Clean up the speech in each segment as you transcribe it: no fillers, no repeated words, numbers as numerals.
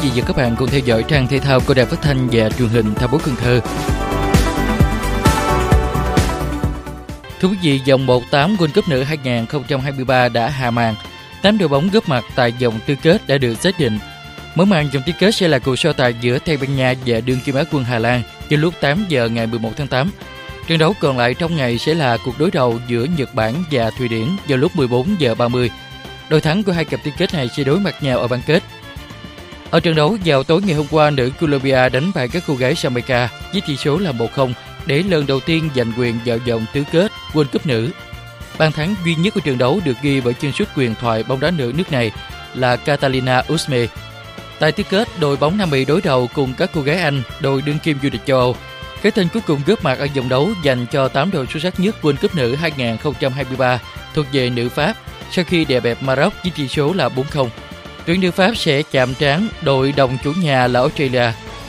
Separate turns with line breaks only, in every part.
vị và các bạn cùng theo dõi trang thể thao của Đài Phát thanh và Truyền hình Thành phố Cần Thơ. Thưa quý vị, vòng 1/8 World Cup nữ 2023 đã hạ màn. 8 đội bóng góp mặt tại vòng tứ kết đã được xác định. Mở màn vòng tứ kết sẽ là cuộc so tài giữa Tây Ban Nha và đương kim Á quân Hà Lan vào lúc 8 giờ ngày 11 tháng 8. Trận đấu còn lại trong ngày sẽ là cuộc đối đầu giữa Nhật Bản và Thụy Điển vào lúc 14 giờ 30. Đội thắng của hai cặp tứ kết này sẽ đối mặt nhau ở bán kết. Ở trận đấu vào tối ngày hôm qua, nữ Colombia đánh bại các cô gái Jamaica với tỷ số là 1-0 để lần đầu tiên giành quyền vào vòng tứ kết World Cup nữ. Bàn thắng duy nhất của trận đấu được ghi bởi chân sút huyền thoại bóng đá nữ nước này là Catalina Usme. Tại tứ kết, đội bóng Nam Mỹ đối đầu cùng các cô gái Anh, đội đương kim vô địch châu Âu. Cái tên cuối cùng góp mặt ở vòng đấu dành cho 8 đội xuất sắc nhất World Cup nữ 2023 thuộc về nữ Pháp sau khi đè bẹp Maroc với tỷ số là 4-0. Tuyển nữ Pháp sẽ chạm trán đội đồng chủ nhà là Australia.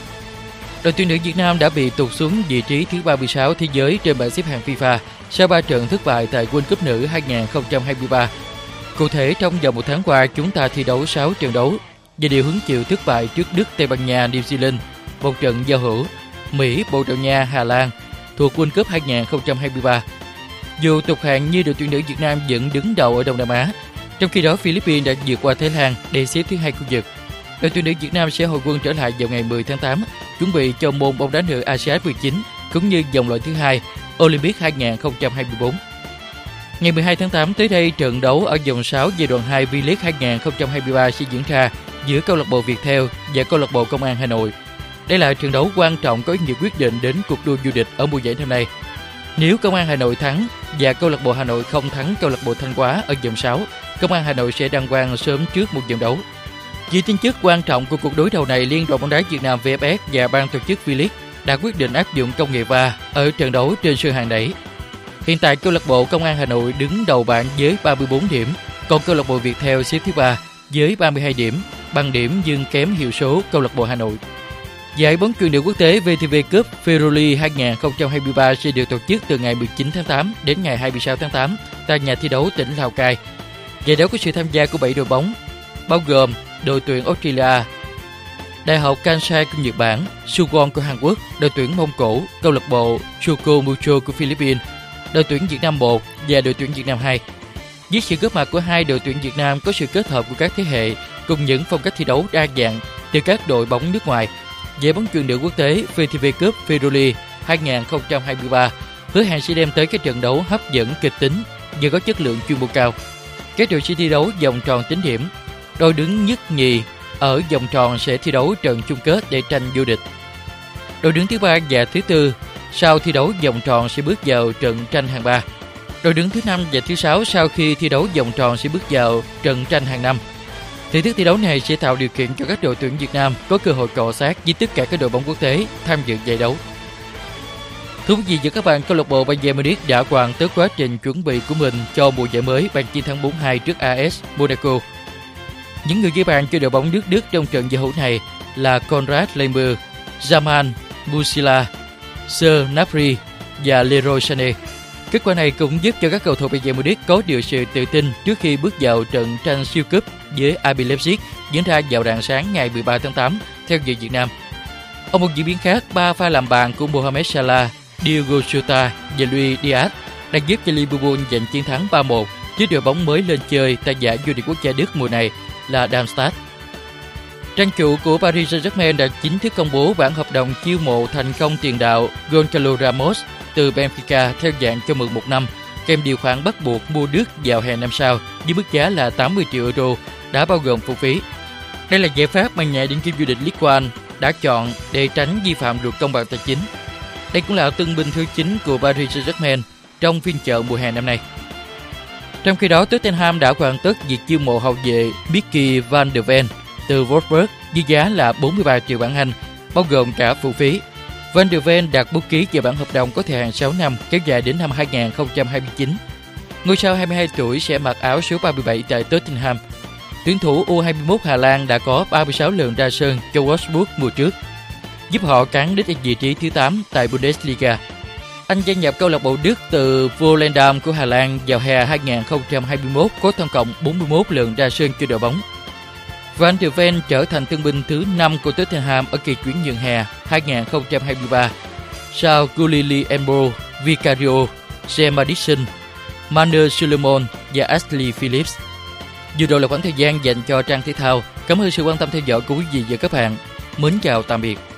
Đội tuyển nữ Việt Nam đã bị tụt xuống vị trí thứ 36 thế giới trên bảng xếp hạng FIFA sau 3 trận thất bại tại World Cup nữ 2023. Cụ thể, trong vòng một tháng qua, chúng ta thi đấu 6 trận đấu và đều hứng chịu thất bại trước Đức, Tây Ban Nha, New Zealand, một trận giao hữu, Mỹ, Bồ Đào Nha, Hà Lan thuộc World Cup 2023. Dù tụt hạng như đội tuyển nữ Việt Nam vẫn đứng đầu ở Đông Nam Á, trong khi đó Philippines đã vượt qua Thái Lan để xếp thứ 2 khu vực. Đội tuyển nữ Việt Nam sẽ hồi quân trở lại vào ngày 10 tháng 8, chuẩn bị cho môn bóng đá nữ ASEAN 19 cũng như vòng loại thứ 2 Olympic 2024. Ngày 12 tháng 8 tới đây, trận đấu ở vòng 6 giai đoạn 2 V-League 2023 sẽ diễn ra giữa câu lạc bộ Viettel và câu lạc bộ Công an Hà Nội. Đây là trận đấu quan trọng có ý nghĩa quyết định đến cuộc đua vô địch ở mùa giải năm nay. Nếu Công an Hà Nội thắng và câu lạc bộ Hà Nội không thắng câu lạc bộ Thanh Hóa ở vòng 6, Công an Hà Nội sẽ đăng quang sớm trước một vòng đấu. Vì tính chất quan trọng của cuộc đối đầu này, Liên đoàn bóng đá Việt Nam VFS và ban tổ chức V-League đã quyết định áp dụng công nghệ VAR ở trận đấu trên sân hàng đẩy. Hiện tại câu lạc bộ Công an Hà Nội đứng đầu bảng với 34 điểm, còn câu lạc bộ Viettel xếp thứ 3 với 32 điểm, bằng điểm nhưng kém hiệu số câu lạc bộ Hà Nội. Giải bóng chuyền nữ quốc tế VTV Cup Ferroli 2023 sẽ được tổ chức từ ngày 19 tháng 8 đến ngày 26 tháng 8 tại nhà thi đấu tỉnh Lào Cai. Giải đấu có sự tham gia của 7 đội bóng, bao gồm đội tuyển Australia, Đại học Kansai của Nhật Bản, Suwon của Hàn Quốc, đội tuyển Mông Cổ, câu lạc bộ Choco Mucho của Philippines, đội tuyển Việt Nam 1 và đội tuyển Việt Nam 2. Với sự góp mặt của hai đội tuyển Việt Nam có sự kết hợp của các thế hệ cùng những phong cách thi đấu đa dạng từ các đội bóng nước ngoài, giải bóng chuyền nữ quốc tế VTV Cup Ferroli 2023 hứa hẹn sẽ đem tới các trận đấu hấp dẫn kịch tính và có chất lượng chuyên môn cao. Các đội sẽ thi đấu vòng tròn tính điểm. Đội đứng nhất nhì ở vòng tròn sẽ thi đấu trận chung kết để tranh vô địch. Đội đứng thứ 3 và thứ 4 sau thi đấu vòng tròn sẽ bước vào trận tranh hạng 3. Đội đứng thứ 5 và thứ 6 sau khi thi đấu vòng tròn sẽ bước vào trận tranh hạng 5. Thể thức thi đấu này sẽ tạo điều kiện cho các đội tuyển Việt Nam có cơ hội cọ xát với tất cả các đội bóng quốc tế tham dự giải đấu. Thưa quý vị và các bạn, câu lạc bộ Bayern Munich đã hoàn tất quá trình chuẩn bị của mình cho mùa giải mới bằng chiến thắng 4-2 trước AS Monaco. Những người ghi bàn cho đội bóng nước Đức trong trận giao hữu này là Konrad Laimer, Jamal Musiala, Serge Gnabry và Leroy Sané. Kết quả này cũng giúp cho các cầu thủ Bayern Munich có được sự tự tin trước khi bước vào trận tranh siêu cúp với RB Leipzig diễn ra vào rạng sáng ngày 13 tháng 8 theo giờ Việt Nam. Ở một diễn biến khác, 3 pha làm bàn của Mohamed Salah, Diogo Jota và Luis Diaz đã giúp cho Liverpool giành chiến thắng 3-1 trước đội bóng mới lên chơi tại giải vô địch quốc gia Đức mùa này là Darmstadt. Trang chủ của Paris Saint-Germain đã chính thức công bố bản hợp đồng chiêu mộ thành công tiền đạo Gonçalo Ramos từ Benfica theo dạng cho mượn 1 năm, kèm điều khoản bắt buộc mua Đức vào hè năm sau với mức giá là 80 triệu euro, đã bao gồm phụ phí. Đây là giải pháp mà nhà đương kim vô địch League One đã chọn để tránh vi phạm luật công bằng tài chính. Đây cũng là tân binh thứ 9 của Paris Saint-Germain trong phiên chợ mùa hè năm nay. Trong khi đó, Tottenham đã hoàn tất việc chiêu mộ hậu vệ Mickey van der Ven từ Wolfsburg với giá là 43 triệu bảng Anh, bao gồm cả phụ phí. Van der Ven đạt bút ký vào bản hợp đồng có thời hạn 6 năm kéo dài đến năm 2029. Ngôi sao 22 tuổi sẽ mặc áo số 37 tại Tottenham. Tuyển thủ U21 Hà Lan đã có 36 lần ra sân cho Wolfsburg mùa trước, giúp họ cán đích ở vị trí thứ 8 tại Bundesliga. Anh gia nhập câu lạc bộ Đức từ Volendam của Hà Lan vào hè 2021 có tổng cộng 41 lần ra sân cho đội bóng. Van de Ven trở thành tân binh thứ 5 của Tottenham ở kỳ chuyển nhượng hè 2023 sau Guglielmo Vicario, James Maddison, Manuel Solomon và Ashley Phillips. Vừa rồi là khoảng thời gian dành cho trang thể thao. Cảm ơn sự quan tâm theo dõi của quý vị và các bạn. Mến chào tạm biệt.